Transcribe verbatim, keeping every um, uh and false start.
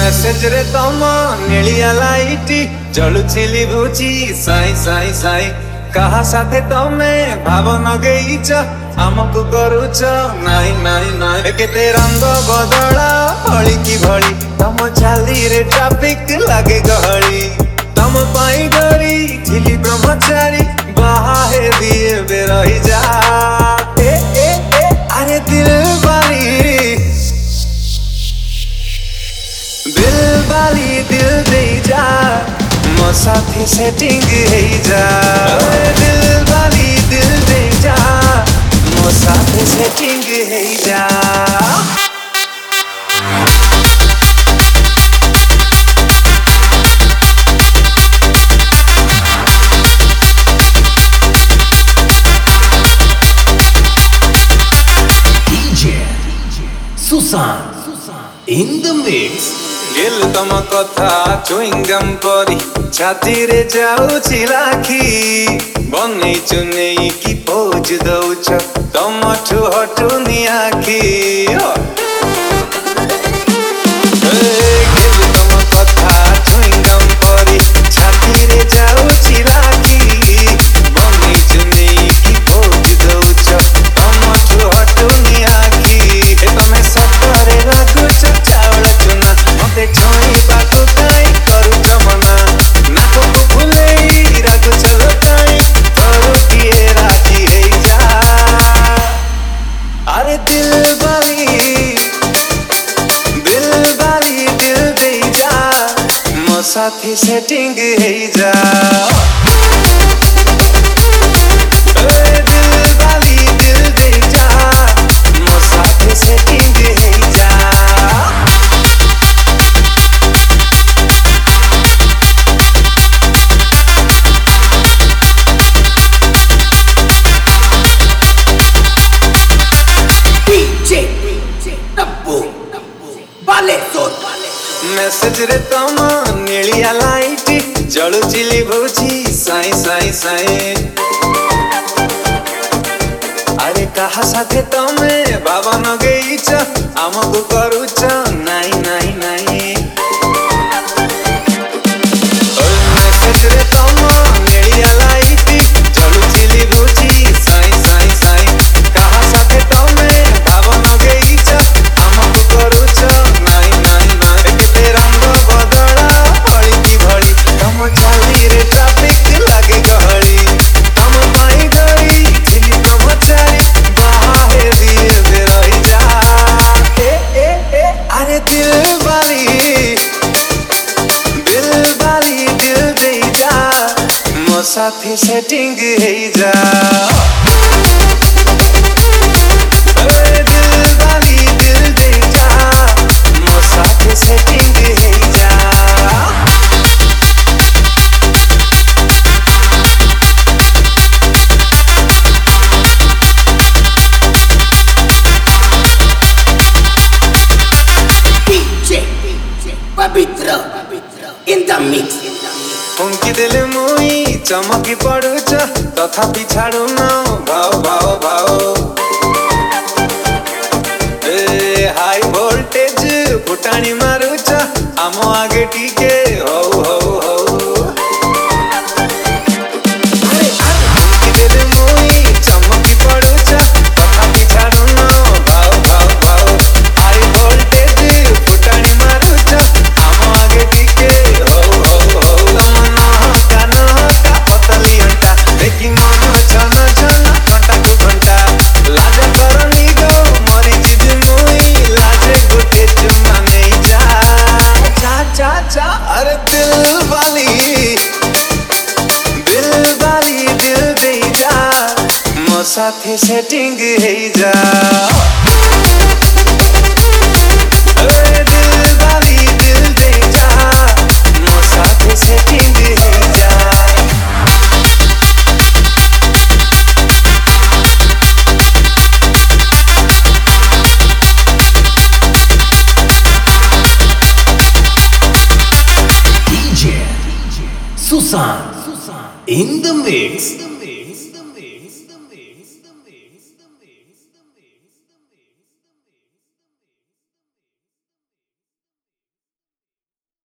Message रे तम नीलिया लाइट जलुछि लिभुछि साई साई साई कहा साथे तमे भाव नगेइछ आमको करूछ नाई नाई नाई केते रंग बदला हळी की भଳି तम चाली रे ट्रैफिक लागे गहली तम पाई डरी झिली ब्रह्मचारी बाहा हे दिए बेरही जा ए ए ए अरे दिल वाली दिल वाली दिल दे जा मो साथी सेटिंग हे जा दिल वाली दिल दे जा मो साथी सेटिंग हे जा Susan in the mix. दिल तम कथा चुइंगम परी छाती रे जाउछि राखी बनै चुनै की पोज दउछ तम ठु हटुनी आखी दिल तम कथा चुइंगम परी छाती रे जाउछि राखी बनै चुनै की पोज दउछ तम ठु हटुनी आखी तमे सतरे लागुछ चावल चुना मते छोई बाटो काई करूछ मना नाको फुलेई रागुछ लोकाई करू किए राजी हे जा अरे दिल वाली दिल वाली दिल दे जा मो साथी सेटिंग हे जा दिल वाली दिल दे जा मो साथी सेटिंग हे जा मेसेज रे तम नीलिया लाइट जलुछि लिभुछि साई साई साई अरे कहा साथे तमे बाबा नगेइछ आमको करूछ नाई नाई नाई मेसेज रे तम नीलिया लाइट जलुछि लिभुछि साई साई साई कहा साथे तमे बाबा नगेइछ आमको करूछ नाई नाई नाई केते रंग बदला हळी की भଳି तम चाली रे ट्रैफिक लागे गहली तम पाई डरी झिली ब्रह्मचारी बाहा हे दिए बेरही जा ए ए ए अरे दिल वाली दिल वाली दिल दे जा मो साथी सेटिंग हे जा दिल वाली दिल दे जा मो साथी सेटिंग हे जा Pavitra in the mix. फुंकी दिल मुई चमकी पड़ुछ तथापि छाड़ू न भाव भाव भाव ए हाई वोल्टेज फुटाणी मारुछ आम आगे टीके हो हो हो फुंकी दिल मुई चमकी पड़ुछ तथापि छाड़ू न भाव भाव भाव हाई वोल्टेज फुटाणी मारुछ आम आगे टीके हो हो हो देखी मन छन छन घंटा को घंटा लाज करनी गो मरी जिद मुई लाजे गोटे चुमा नहीं जा चा चा चा अरे दिल वाली दिल वाली दिल दे जा मो साथी सेटिंग हे जा दिल वाली दिल दे जा मो साथी सेटिंग हे जा Susan in the mix.